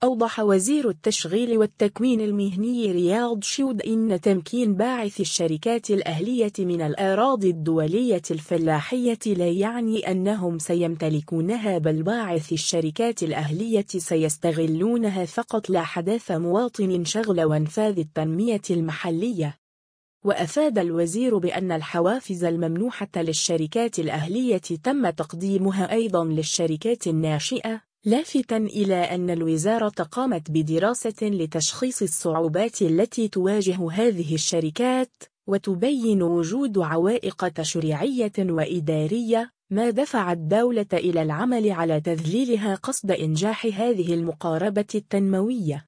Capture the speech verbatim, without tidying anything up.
أوضح وزير التشغيل والتكوين المهني رياض شود إن تمكين باعث الشركات الأهلية من الأراضي الدولية الفلاحية لا يعني أنهم سيمتلكونها، بل باعث الشركات الأهلية سيستغلونها فقط لحداث مواطن شغل وانفاذ التنمية المحلية. وأفاد الوزير بأن الحوافز الممنوحة للشركات الأهلية تم تقديمها أيضا للشركات الناشئة، لافتاً إلى أن الوزارة قامت بدراسة لتشخيص الصعوبات التي تواجه هذه الشركات، وتبين وجود عوائق تشريعية وإدارية ما دفع الدولة إلى العمل على تذليلها قصد إنجاح هذه المقاربة التنموية.